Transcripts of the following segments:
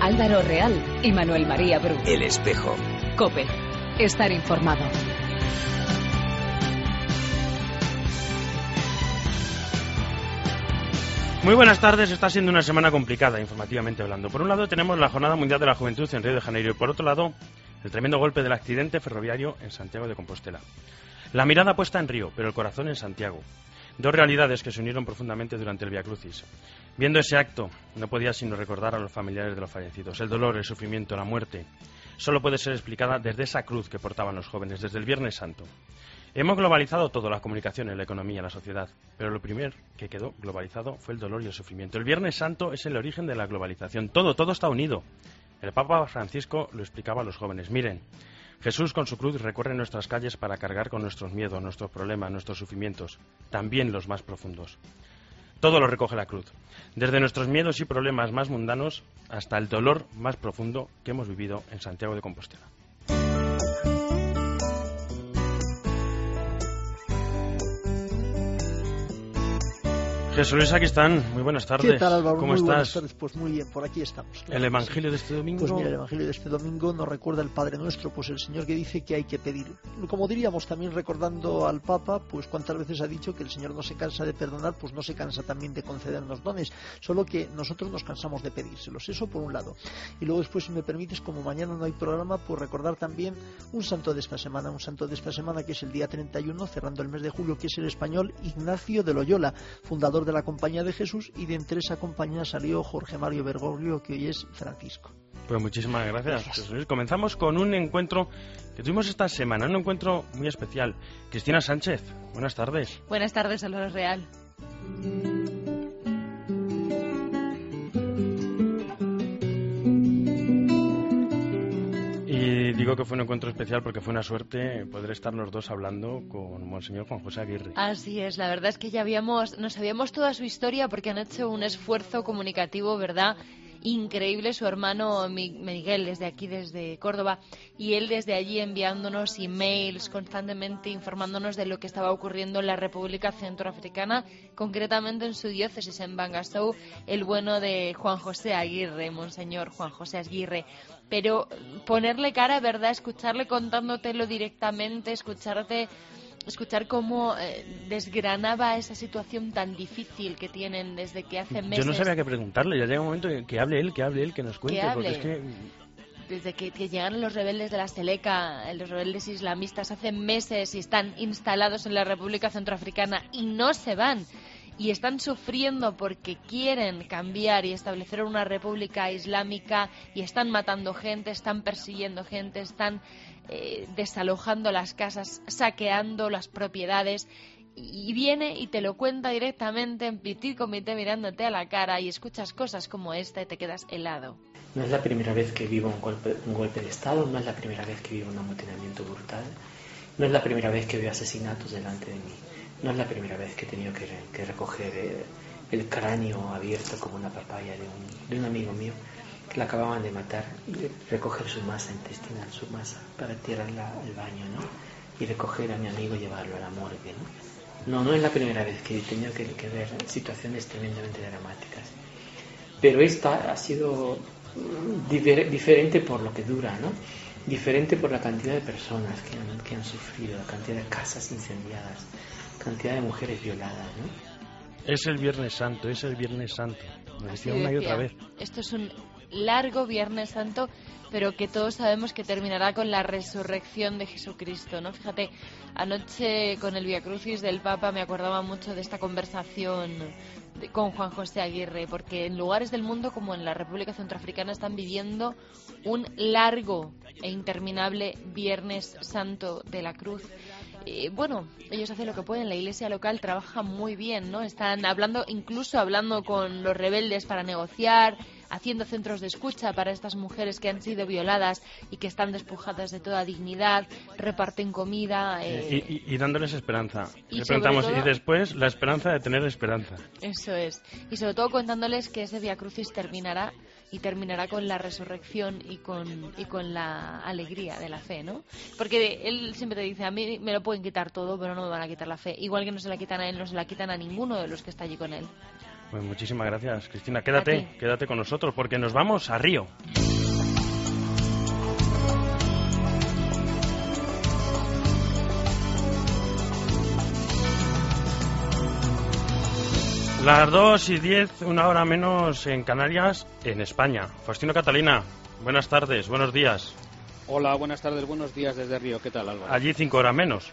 Álvaro Real y Manuel María Bru. El Espejo. COPE. Estar informado. Muy buenas tardes. Está siendo una semana complicada, informativamente hablando. Por un lado tenemos la Jornada Mundial de la Juventud en Río de Janeiro y por otro lado el tremendo golpe del accidente ferroviario en Santiago de Compostela. La mirada puesta en Río, pero el corazón en Santiago. Dos realidades que se unieron profundamente durante el Vía Crucis. Viendo ese acto, no podía sino recordar a los familiares de los fallecidos. El dolor, el sufrimiento, la muerte, solo puede ser explicada desde esa cruz que portaban los jóvenes, desde el Viernes Santo. Hemos globalizado todo, las comunicaciones, la economía, la sociedad, pero lo primero que quedó globalizado fue el dolor y el sufrimiento. El Viernes Santo es el origen de la globalización. Todo está unido. El Papa Francisco lo explicaba a los jóvenes. Miren, Jesús con su cruz recorre nuestras calles para cargar con nuestros miedos, nuestros problemas, nuestros sufrimientos, también los más profundos. Todo lo recoge la cruz, desde nuestros miedos y problemas más mundanos hasta el dolor más profundo que hemos vivido en Santiago de Compostela. Jesús Luis, aquí están. Muy buenas tardes. ¿Qué tal, Álvaro? ¿Cómo muy estás? Buenas tardes. Pues muy bien, por aquí estamos. Claro. ¿El Evangelio de este domingo? Pues mira, el Evangelio de este domingo nos recuerda el Padre Nuestro, pues el Señor que dice que hay que pedir. Como diríamos también recordando al Papa, pues cuántas veces ha dicho que el Señor no se cansa de perdonar, pues no se cansa también de concedernos dones, solo que nosotros nos cansamos de pedírselos. Eso por un lado. Y luego después, si me permites, como mañana no hay programa, pues recordar también un santo de esta semana, que es el día 31, cerrando el mes de julio, que es el español Ignacio de Loyola, fundador de la Compañía de Jesús, y de entre esa compañía salió Jorge Mario Bergoglio, que hoy es Francisco. Pues muchísimas gracias, Jesús Luis. Comenzamos con un encuentro que tuvimos esta semana, un encuentro muy especial. Cristina Sánchez, buenas tardes. Buenas tardes, Álvaro Real. Y digo que fue un encuentro especial porque fue una suerte poder estar los dos hablando con Monseñor Juan José Aguirre. Así es, la verdad es que nos sabíamos toda su historia porque han hecho un esfuerzo comunicativo, ¿verdad?, increíble. Su hermano Miguel desde aquí, desde Córdoba, y él desde allí enviándonos emails constantemente, informándonos de lo que estaba ocurriendo en la República Centroafricana, concretamente en su diócesis, en Bangassou, el bueno de Juan José Aguirre, Monseñor Juan José Aguirre. Pero ponerle cara, ¿verdad?, escucharle contándotelo directamente, escuchar cómo desgranaba esa situación tan difícil que tienen desde que hace meses. Yo no sabía qué preguntarle, ya llega un momento que hable él, que nos cuente, porque es que... Desde que llegaron los rebeldes de la Seleka, los rebeldes islamistas, hace meses y están instalados en la República Centroafricana y no se van. Y están sufriendo porque quieren cambiar y establecer una república islámica, y están matando gente, están persiguiendo gente, están desalojando las casas, saqueando las propiedades, y viene y te lo cuenta directamente en petit comité mirándote a la cara, y escuchas cosas como esta y te quedas helado. No es la primera vez que vivo un golpe de Estado, no es la primera vez que vivo un amotinamiento brutal, no es la primera vez que veo asesinatos delante de mí. No es la primera vez que he tenido que recoger el cráneo abierto como una papaya de un amigo mío que le acababan de matar, recoger su masa intestinal, su masa, para tirarla al baño, ¿no? Y recoger a mi amigo y llevarlo a la morgue, ¿no? No es la primera vez que he tenido que ver situaciones tremendamente dramáticas. Pero esta ha sido diferente por lo que dura, ¿no? Diferente por la cantidad de personas que han sufrido, la cantidad de casas incendiadas, cantidad de mujeres violadas, ¿no? Es el Viernes Santo, me decía una y otra vez. Esto es un largo Viernes Santo, pero que todos sabemos que terminará con la resurrección de Jesucristo, ¿no? Fíjate, anoche con el Vía Crucis del Papa me acordaba mucho de esta conversación con Juan José Aguirre, porque en lugares del mundo como en la República Centroafricana están viviendo un largo e interminable Viernes Santo de la Cruz. Bueno, ellos hacen lo que pueden, la iglesia local trabaja muy bien, ¿no? Están incluso hablando con los rebeldes para negociar, haciendo centros de escucha para estas mujeres que han sido violadas y que están despojadas de toda dignidad, reparten comida. Y dándoles esperanza. Y Le preguntamos, todo, y después la esperanza de tener esperanza. Eso es. Y sobre todo contándoles que ese Vía Crucis terminará con la resurrección y con la alegría de la fe, ¿no? Porque él siempre te dice, a mí me lo pueden quitar todo, pero no me van a quitar la fe. Igual que no se la quitan a él, no se la quitan a ninguno de los que está allí con él. Pues muchísimas gracias, Cristina. Quédate con nosotros porque nos vamos a Río. Las 2:10, una hora menos en Canarias, en España. Faustino Catalina, buenas tardes, buenos días. Hola, buenas tardes, buenos días desde Río. ¿Qué tal, Álvaro? Allí 5 horas menos.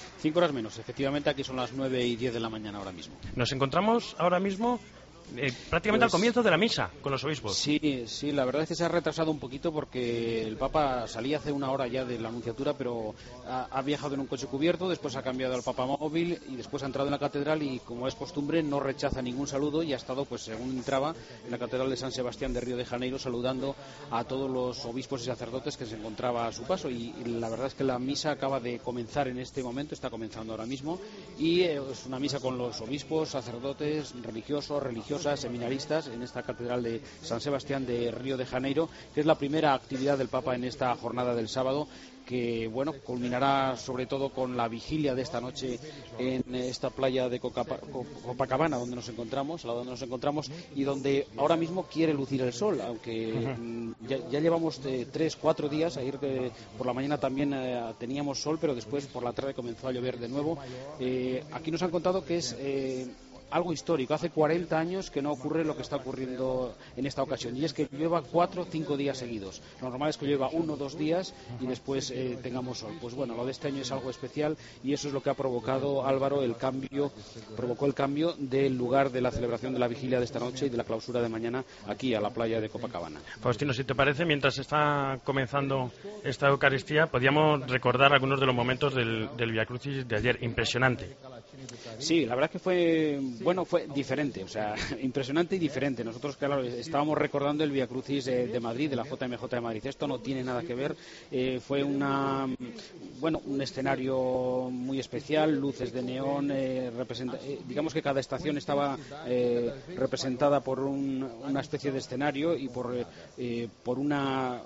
5 horas menos, efectivamente, aquí son las 9:10 de la mañana ahora mismo. Nos encontramos ahora mismo prácticamente al comienzo de la misa con los obispos. Sí, la verdad es que se ha retrasado un poquito porque el Papa salía hace una hora ya de la Anunciatura, pero ha viajado en un coche cubierto, después ha cambiado al Papa móvil y después ha entrado en la catedral y, como es costumbre, no rechaza ningún saludo y ha estado, pues según entraba, en la catedral de San Sebastián de Río de Janeiro saludando a todos los obispos y sacerdotes que se encontraba a su paso y la verdad es que la misa acaba de comenzar en este momento, está comenzando ahora mismo y es una misa con los obispos, sacerdotes, religiosos, religiosas, seminaristas en esta catedral de San Sebastián de Río de Janeiro, que es la primera actividad del Papa en esta jornada del sábado, que bueno, culminará sobre todo con la vigilia de esta noche en esta playa de Copacabana al lado donde nos encontramos y donde ahora mismo quiere lucir el sol, aunque ya llevamos 3-4 días. Ayer por la mañana también teníamos sol, pero después por la tarde comenzó a llover de nuevo. Aquí nos han contado que es algo histórico. Hace 40 años que no ocurre lo que está ocurriendo en esta ocasión, y es que llueva 4 o 5 días seguidos. Lo normal es que llueva 1 o 2 días y después tengamos sol. Pues bueno, lo de este año es algo especial y eso es lo que ha provocado, Álvaro, provocó el cambio del lugar de la celebración de la vigilia de esta noche y de la clausura de mañana aquí a la playa de Copacabana. Faustino, si te parece, mientras está comenzando esta Eucaristía, podríamos recordar algunos de los momentos del Via Crucis de ayer. Impresionante. Sí, la verdad que fue diferente, o sea, impresionante y diferente. Nosotros, claro, estábamos recordando el Via Crucis de Madrid, de la JMJ de Madrid. Esto no tiene nada que ver. Fue un escenario muy especial, luces de neón, digamos que cada estación estaba representada por una especie de escenario y por una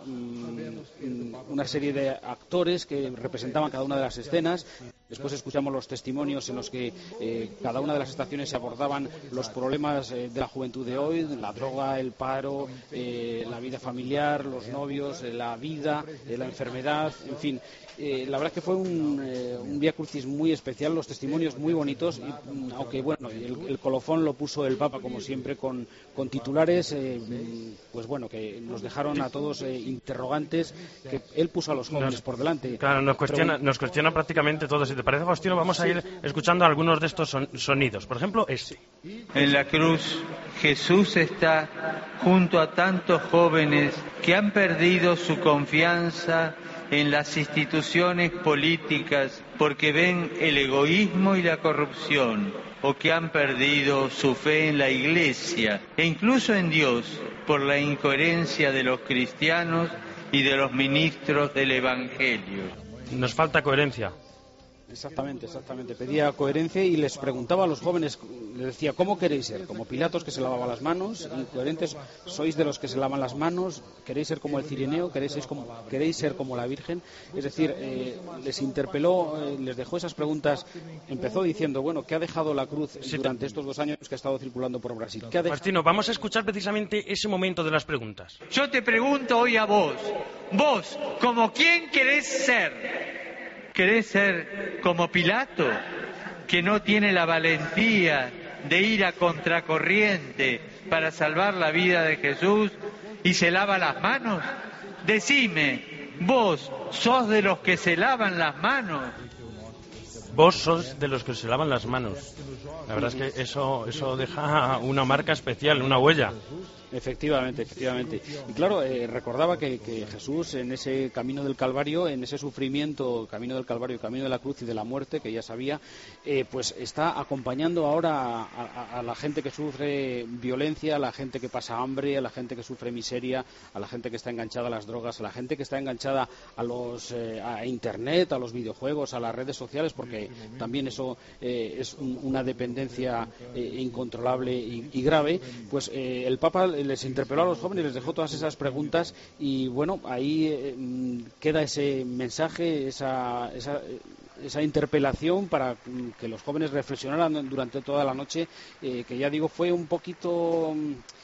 serie de actores que representaban cada una de las escenas. Después escuchamos los testimonios en los que cada una de las estaciones se abordaban los problemas de la juventud de hoy, la droga, el paro, la vida familiar, los novios, la vida, la enfermedad, en fin. La verdad que fue un Via Crucis muy especial, los testimonios muy bonitos, y, aunque bueno, el colofón lo puso el Papa como siempre con titulares pues bueno, que nos dejaron a todos interrogantes, que él puso a los jóvenes por delante. Claro, nos cuestiona prácticamente todo. Si te parece, Faustino, vamos a ir escuchando algunos de estos sonidos. Por ejemplo, este. En la cruz Jesús está junto a tantos jóvenes que han perdido su confianza en las instituciones políticas porque ven el egoísmo y la corrupción, o que han perdido su fe en la Iglesia e incluso en Dios por la incoherencia de los cristianos y de los ministros del Evangelio. Nos falta coherencia. Exactamente. Pedía coherencia y les preguntaba a los jóvenes, les decía, ¿cómo queréis ser? ¿Como Pilatos, que se lavaba las manos? ¿Incoherentes? ¿Sois de los que se lavan las manos? ¿Queréis ser como el Cirineo? ¿Queréis ser como la Virgen? Es decir, les interpeló, les dejó esas preguntas. Empezó diciendo, bueno, ¿qué ha dejado la cruz durante estos 2 años que ha estado circulando por Brasil? Faustino, vamos a escuchar precisamente ese momento de las preguntas. Yo te pregunto hoy a vos, ¿como quién querés ser? ¿Querés ser como Pilato, que no tiene la valentía de ir a contracorriente para salvar la vida de Jesús y se lava las manos? Decime, ¿vos sos de los que se lavan las manos? Vos sos de los que se lavan las manos. La verdad es que eso deja una marca especial, una huella. Efectivamente. Y claro, recordaba que Jesús en ese camino del Calvario, en ese sufrimiento, camino del Calvario, camino de la cruz y de la muerte, que ya sabía, pues está acompañando ahora a la gente que sufre violencia, a la gente que pasa hambre, a la gente que sufre miseria, a la gente que está enganchada a las drogas, a la gente que está enganchada a Internet, a los videojuegos, a las redes sociales, porque también eso es una dependencia incontrolable y grave. Pues el Papa les interpeló a los jóvenes, les dejó todas esas preguntas y bueno, ahí queda ese mensaje, esa interpelación para que los jóvenes reflexionaran durante toda la noche, que ya digo fue un poquito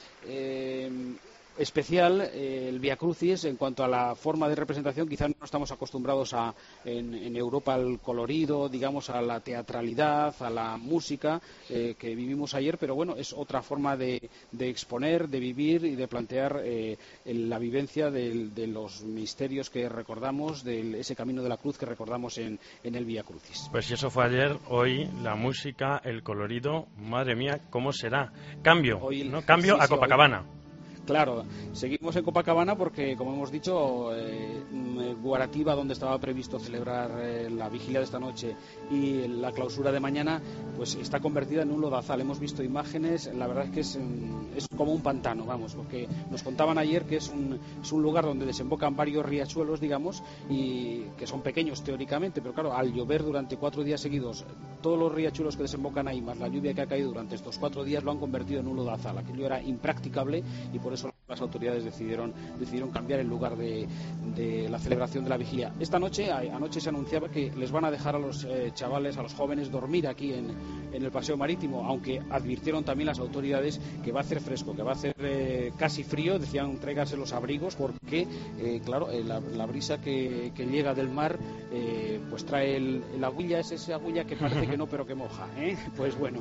especial el Vía Crucis en cuanto a la forma de representación. Quizás no estamos acostumbrados en Europa al colorido, digamos, a la teatralidad, a la música que vivimos ayer, pero bueno, es otra forma de exponer, de vivir y de plantear la vivencia de los misterios que recordamos, de ese camino de la cruz que recordamos en el Vía Crucis. Pues si eso fue ayer, hoy la música, el colorido, madre mía, ¿cómo será? Cambio, hoy, ¿no? Cambio sí, a Copacabana. Claro, seguimos en Copacabana porque, como hemos dicho, Guarativa, donde estaba previsto celebrar la vigilia de esta noche y la clausura de mañana, pues está convertida en un lodazal. Hemos visto imágenes, la verdad es que es como un pantano, vamos, porque nos contaban ayer que es un lugar donde desembocan varios riachuelos, digamos, y que son pequeños teóricamente, pero claro, al llover durante 4 días seguidos, todos los riachuelos que desembocan ahí, más la lluvia que ha caído durante estos 4 días, lo han convertido en un lodazal. Aquello era impracticable y por eso las autoridades decidieron cambiar el lugar de la celebración de la vigilia. Esta noche, anoche se anunciaba que les van a dejar a los chavales, a los jóvenes, dormir aquí en el paseo marítimo, aunque advirtieron también las autoridades que va a hacer fresco, que va a hacer casi frío. Decían tráiganse los abrigos porque, claro, la brisa que llega del mar pues trae el agüilla, es ese agüilla que parece que no, pero que moja, pues bueno,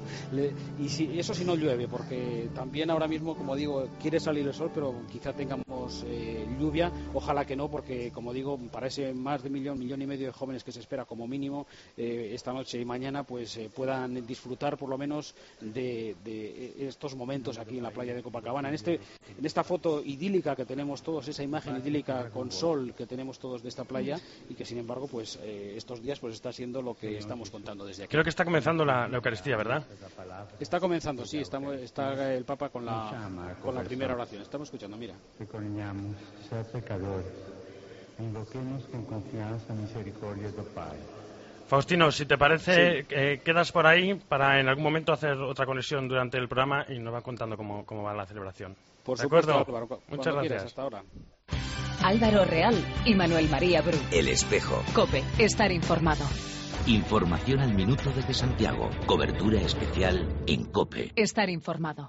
y eso si no llueve, porque también ahora mismo, como digo, quiere salir el sol, pero quizá tengamos lluvia. Ojalá que no, porque, como digo, para ese más de millón y medio de jóvenes que se espera como mínimo esta noche y mañana, pues puedan disfrutar por lo menos de estos momentos aquí en la playa de Copacabana. En esta foto idílica que tenemos todos, esa imagen idílica con sol que tenemos todos de esta playa, y que sin embargo pues estos días pues está siendo lo que estamos contando desde aquí. Creo que está comenzando la Eucaristía, ¿verdad? Está comenzando, sí, está el Papa con la primera oración. Estamos escuchando, mira. Ricordiamo ser pecadores, invoquemos con confianza misericordia del Padre. Faustino, si te parece, sí. Quedas por ahí para en algún momento hacer otra conexión durante el programa y nos va contando cómo va la celebración. Por ¿De supuesto, acuerdo? Álvaro, muchas gracias. Hasta ahora. Álvaro Real y Manuel María Bru. El Espejo. COPE, estar informado. Información al minuto desde Santiago. Cobertura especial en COPE. Estar informado.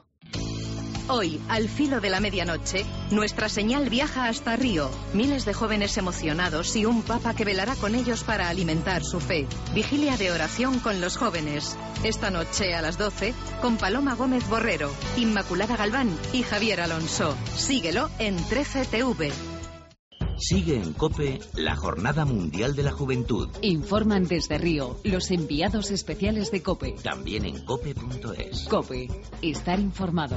Hoy, al filo de la medianoche, nuestra señal viaja hasta Río. Miles de jóvenes emocionados y un papa que velará con ellos para alimentar su fe. Vigilia de oración con los jóvenes. Esta noche a las 12, con Paloma Gómez Borrero, Inmaculada Galván y Javier Alonso. Síguelo en 13TV. Sigue en COPE la Jornada Mundial de la Juventud. Informan desde Río los enviados especiales de COPE. También en cope.es. COPE, estar informado.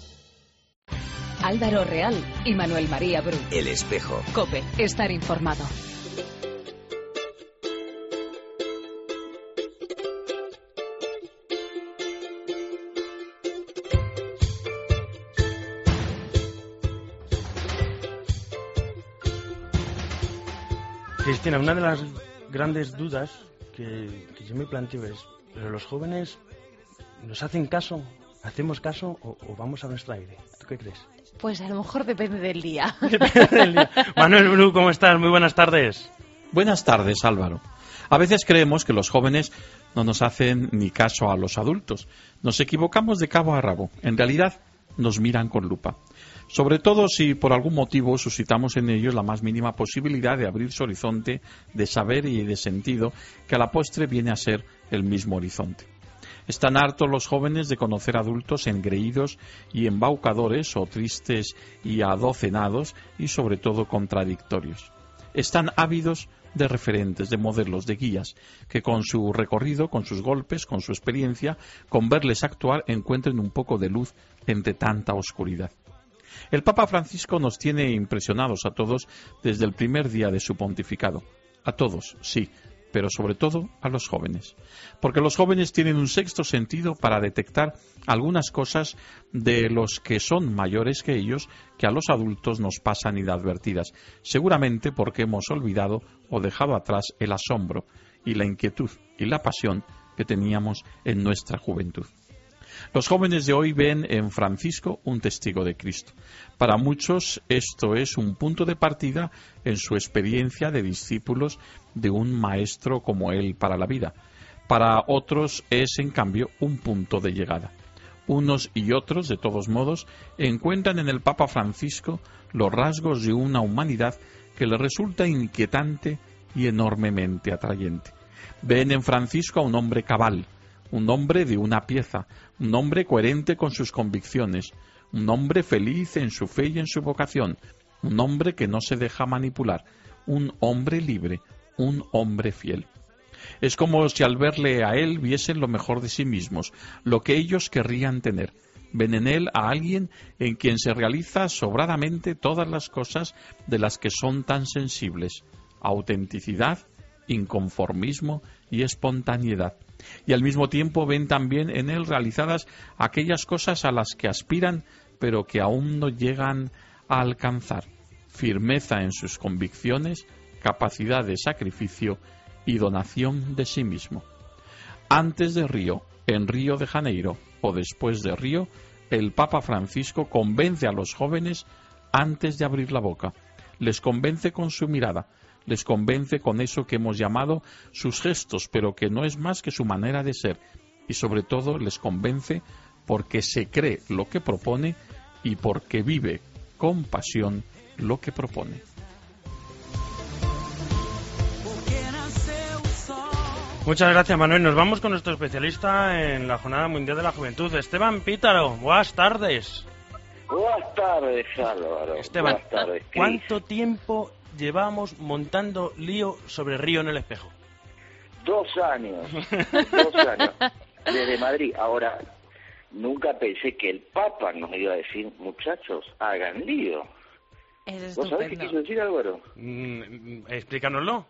Álvaro Real y Manuel María Bru. El Espejo. COPE, estar informado. Cristina, una de las grandes dudas que yo me planteo es, ¿pero los jóvenes nos hacen caso? ¿Hacemos caso o vamos a nuestro aire? ¿Tú qué crees? Pues a lo mejor depende del día. Depende del día. Manuel Bru, ¿cómo estás? Muy buenas tardes. Buenas tardes, Álvaro. A veces creemos que los jóvenes no nos hacen ni caso a los adultos. Nos equivocamos de cabo a rabo. En realidad, nos miran con lupa. Sobre todo si por algún motivo suscitamos en ellos la más mínima posibilidad de abrir su horizonte de saber y de sentido, que a la postre viene a ser el mismo horizonte. Están hartos los jóvenes de conocer adultos engreídos y embaucadores o tristes y adocenados y sobre todo contradictorios. Están ávidos de referentes, de modelos, de guías, que con su recorrido, con sus golpes, con su experiencia, con verles actuar, encuentren un poco de luz entre tanta oscuridad. El Papa Francisco nos tiene impresionados a todos desde el primer día de su pontificado. A todos, sí, pero sobre todo a los jóvenes. Porque los jóvenes tienen un sexto sentido para detectar algunas cosas de los que son mayores que ellos, que a los adultos nos pasan inadvertidas. Seguramente porque hemos olvidado o dejado atrás el asombro y la inquietud y la pasión que teníamos en nuestra juventud. Los jóvenes de hoy ven en Francisco un testigo de Cristo. Para muchos esto es un punto de partida en su experiencia de discípulos de un maestro como él para la vida. Para otros es, en cambio, un punto de llegada. Unos y otros, de todos modos, encuentran en el Papa Francisco los rasgos de una humanidad que les resulta inquietante y enormemente atrayente. Ven en Francisco a un hombre cabal, un hombre de una pieza, un hombre coherente con sus convicciones, un hombre feliz en su fe y en su vocación, un hombre que no se deja manipular, un hombre libre, un hombre fiel. Es como si al verle a él viesen lo mejor de sí mismos, lo que ellos querrían tener. Ven en él a alguien en quien se realiza sobradamente todas las cosas de las que son tan sensibles: autenticidad, inconformismo y espontaneidad. Y al mismo tiempo ven también en él realizadas aquellas cosas a las que aspiran, pero que aún no llegan a alcanzar: firmeza en sus convicciones, capacidad de sacrificio y donación de sí mismo. Antes de Río, en Río de Janeiro, o después de Río, el Papa Francisco convence a los jóvenes antes de abrir la boca. Les convence con su mirada, les convence con eso que hemos llamado sus gestos, pero que no es más que su manera de ser, y sobre todo les convence porque se cree lo que propone y porque vive con pasión lo que propone. Muchas gracias, Manuel. Nos vamos con nuestro especialista en la Jornada Mundial de la Juventud, Esteban Pítaro. Buenas tardes. Buenas tardes, Álvaro. Esteban, Buenas tardes, ¿cuánto tiempo llevamos montando lío sobre Río en el Espejo? 2 años. 2 años. Desde Madrid. Ahora, nunca pensé que el Papa nos iba a decir, muchachos, hagan lío. ¿Vos sabés qué quiso decir, Álvaro? Explícanoslo.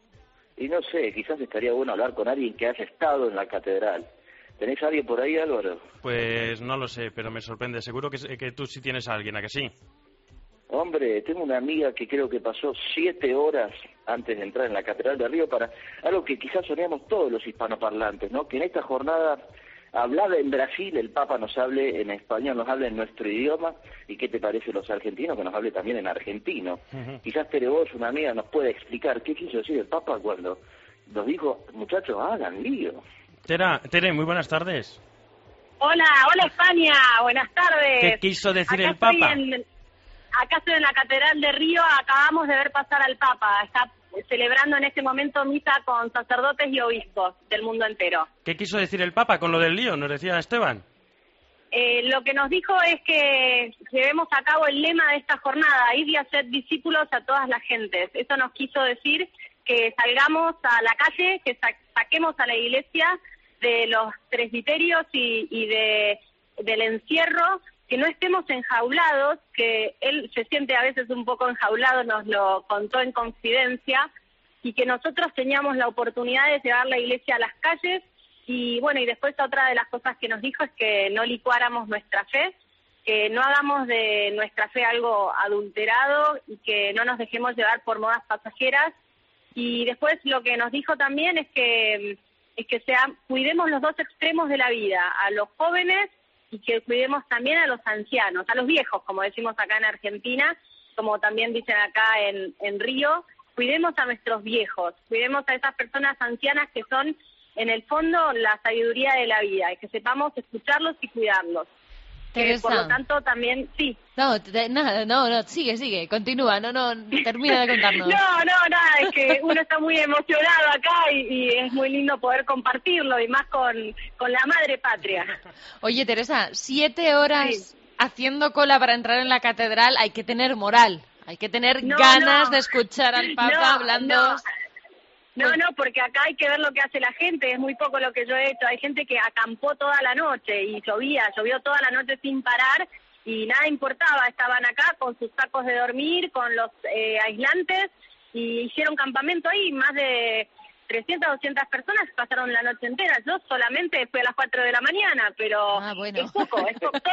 Y no sé, quizás estaría bueno hablar con alguien que haya estado en la catedral. ¿Tenés a alguien por ahí, Álvaro? Pues no lo sé, pero me sorprende. Seguro que tú sí tienes a alguien, ¿a que sí? Hombre, tengo una amiga que creo que pasó 7 horas antes de entrar en la Catedral de Río para algo que quizás soñamos todos los hispanoparlantes, ¿no? Que en esta jornada hablada en Brasil, el Papa nos hable en español, nos hable en nuestro idioma. ¿Y qué te parece los argentinos que nos hable también en argentino? Quizás Tere, vos, una amiga, nos puede explicar qué quiso decir el Papa cuando nos dijo, muchachos, hagan lío. Tere, muy buenas tardes. Hola España, buenas tardes. ¿Qué quiso decir el Papa? Acá estoy en la Catedral de Río, acabamos de ver pasar al Papa. Está celebrando en este momento misa con sacerdotes y obispos del mundo entero. ¿Qué quiso decir el Papa con lo del lío? Nos decía Esteban. Lo que nos dijo es que llevemos a cabo el lema de esta jornada, ir y hacer discípulos a todas las gentes. Eso nos quiso decir que salgamos a la calle, que saquemos a la iglesia de los presbiterios y del encierro, que no estemos enjaulados, que él se siente a veces un poco enjaulado, nos lo contó en confidencia, y que nosotros teníamos la oportunidad de llevar la iglesia a las calles. Y bueno, y después otra de las cosas que nos dijo es que no licuáramos nuestra fe, que no hagamos de nuestra fe algo adulterado y que no nos dejemos llevar por modas pasajeras. Y después lo que nos dijo también es que cuidemos los dos extremos de la vida, a los jóvenes y que cuidemos también a los ancianos, a los viejos, como decimos acá en Argentina, como también dicen acá en Río. Cuidemos a nuestros viejos, cuidemos a esas personas ancianas que son en el fondo la sabiduría de la vida, y que sepamos escucharlos y cuidarlos. Por lo tanto también, sí. No, sigue, continúa, no, termina de contarnos. Nada, es que uno está muy emocionado acá y es muy lindo poder compartirlo, y más con la madre patria. Oye, Teresa, 7 horas haciendo cola para entrar en la catedral, hay que tener moral, hay que tener ganas de escuchar al Papa hablando... No, porque acá hay que ver lo que hace la gente, es muy poco lo que yo he hecho. Hay gente que acampó toda la noche y llovió toda la noche sin parar y nada importaba, estaban acá con sus sacos de dormir, con los aislantes, y hicieron campamento ahí. Más de 300, 200 personas pasaron la noche entera. Yo solamente fui a las 4 de la mañana, pero es poco, todo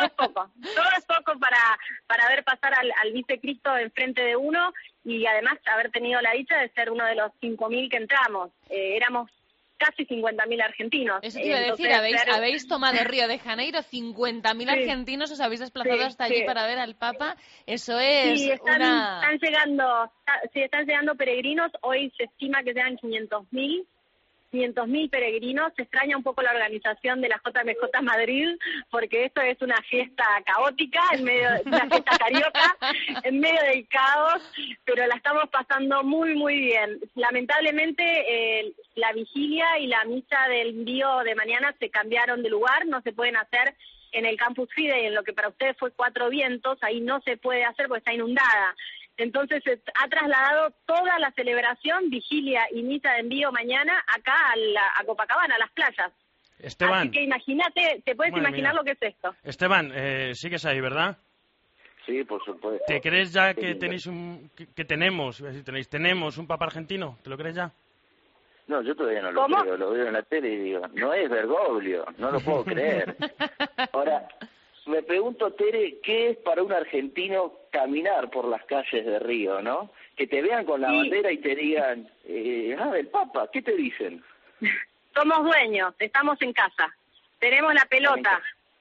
es poco para ver pasar al vicecristo enfrente de uno, y además haber tenido la dicha de ser uno de los 5.000 que entramos. Éramos casi 50.000 argentinos. Eso te iba a decir, habéis tomado Río de Janeiro, 50.000 argentinos os habéis desplazado hasta allí para ver al Papa. Eso es están llegando peregrinos. Hoy se estima que sean 500.000 peregrinos. Se extraña un poco la organización de la JMJ Madrid, porque esto es una fiesta caótica, una fiesta carioca, en medio del caos, pero la estamos pasando muy, muy bien. Lamentablemente, la vigilia y la misa del envío de mañana se cambiaron de lugar, no se pueden hacer en el Campus Fidei, en lo que para ustedes fue Cuatro Vientos, ahí no se puede hacer porque está inundada. Entonces se ha trasladado toda la celebración, vigilia y misa de envío mañana acá a Copacabana, a las playas. Esteban. Así que imagínate, te puedes imaginar lo que es esto. Esteban, sigues ahí, ¿verdad? Sí, por supuesto. ¿Te crees ya que tenemos un Papa argentino? ¿Te lo crees ya? No, yo todavía no lo creo, lo veo en la tele y digo, no es Bergoglio, no lo puedo creer. Ahora, me pregunto, Tere, ¿qué es para un argentino caminar por las calles de Río, no? Que te vean con la bandera y te digan, el Papa, ¿qué te dicen? Somos dueños, estamos en casa, tenemos la pelota.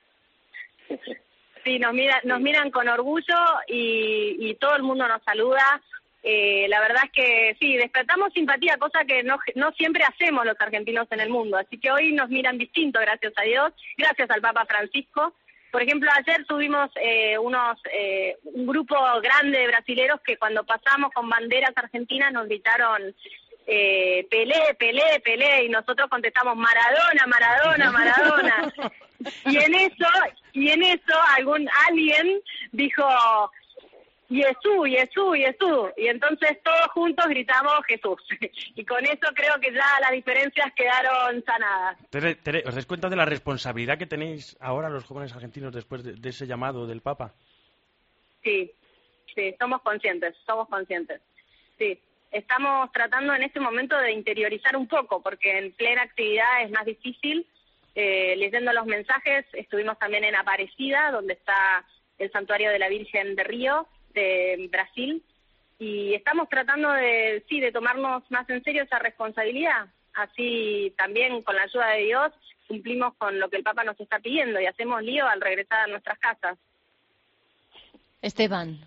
Sí, nos miran con orgullo y todo el mundo nos saluda. La verdad es que sí, despertamos simpatía, cosa que no siempre hacemos los argentinos en el mundo. Así que hoy nos miran distinto, gracias a Dios, gracias al Papa Francisco. Por ejemplo, ayer tuvimos un grupo grande de brasileros que cuando pasamos con banderas argentinas nos gritaron Pelé, Pelé, Pelé, y nosotros contestamos Maradona, Maradona, Maradona. Y en eso alguien dijo Jesús, Jesús, Jesús, y entonces todos juntos gritamos Jesús, y con eso creo que ya las diferencias quedaron sanadas. Tere, ¿os dais cuenta de la responsabilidad que tenéis ahora los jóvenes argentinos después de ese llamado del Papa? Sí, somos conscientes, sí. Estamos tratando en este momento de interiorizar un poco, porque en plena actividad es más difícil, leyendo los mensajes. Estuvimos también en Aparecida, donde está el Santuario de la Virgen de Río, de Brasil, y estamos tratando de tomarnos más en serio esa responsabilidad. Así también, con la ayuda de Dios, cumplimos con lo que el Papa nos está pidiendo y hacemos lío al regresar a nuestras casas. Esteban,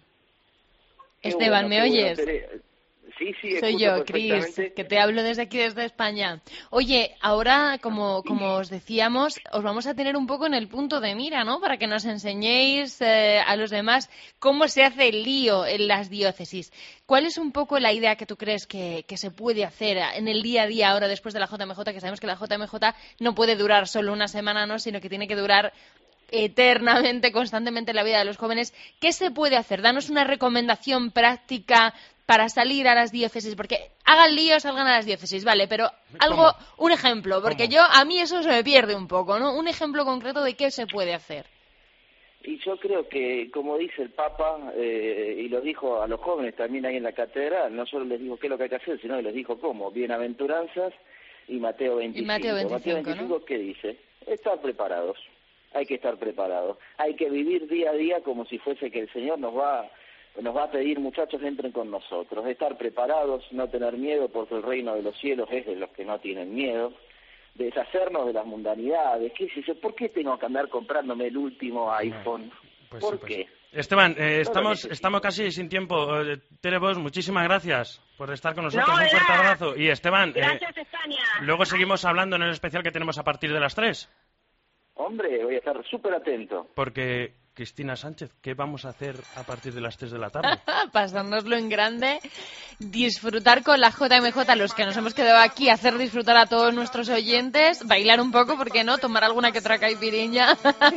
¿me oyes? Sí, soy yo, Cris, que te hablo desde aquí, desde España. Oye, ahora, como os decíamos, os vamos a tener un poco en el punto de mira, ¿no? Para que nos enseñéis a los demás cómo se hace el lío en las diócesis. ¿Cuál es un poco la idea que tú crees que se puede hacer en el día a día ahora después de la JMJ? Que sabemos que la JMJ no puede durar solo una semana, ¿no? Sino que tiene que durar eternamente, constantemente en la vida de los jóvenes. ¿Qué se puede hacer? Danos una recomendación práctica para salir a las diócesis, porque hagan lío, salgan a las diócesis, vale, pero un ejemplo, porque a mí eso se me pierde un poco, ¿no? Un ejemplo concreto de qué se puede hacer. Y yo creo que, como dice el Papa, y lo dijo a los jóvenes también ahí en la catedral, no solo les dijo qué es lo que hay que hacer, sino que les dijo cómo, bienaventuranzas y Mateo 25. Mateo 25, ¿no? ¿Qué dice? Estar preparados, hay que estar preparados, hay que vivir día a día como si fuese que el Señor nos va a pedir, muchachos, entren con nosotros, estar preparados, no tener miedo, porque el reino de los cielos es de los que no tienen miedo, deshacernos de las mundanidades. ¿Por qué tengo que andar comprándome el último iPhone? ¿Por qué? Esteban, estamos casi sin tiempo. Tere Bosch, muchísimas gracias por estar con nosotros. Un fuerte abrazo. Y Esteban, gracias, España. Luego seguimos hablando en el especial que tenemos a partir de las 3. Hombre, voy a estar súper atento. Porque, Cristina Sánchez, ¿qué vamos a hacer a partir de las 3 de la tarde? Pasárnoslo en grande, disfrutar con la JMJ, los que nos hemos quedado aquí, hacer disfrutar a todos nuestros oyentes, bailar un poco, ¿por qué no? Tomar alguna que otra caipiriña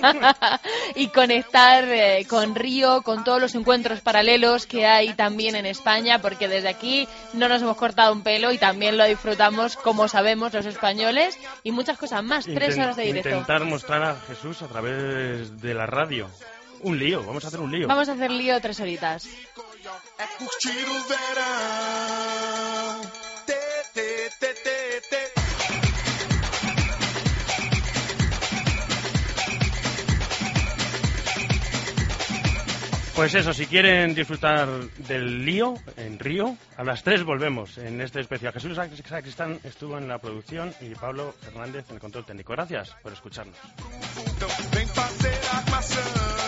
y conectar con Río, con todos los encuentros paralelos que hay también en España, porque desde aquí no nos hemos cortado un pelo y también lo disfrutamos como sabemos los españoles y muchas cosas más. 3 horas de directo. Intentar mostrar a Jesús a través de la radio. Un lío, vamos a hacer un lío. Vamos a hacer lío 3 horitas. Pues eso, si quieren disfrutar del lío en Río, a las 3 volvemos en este especial. Jesús Sacristán estuvo en la producción y Pablo Fernández en el control técnico. Gracias por escucharnos.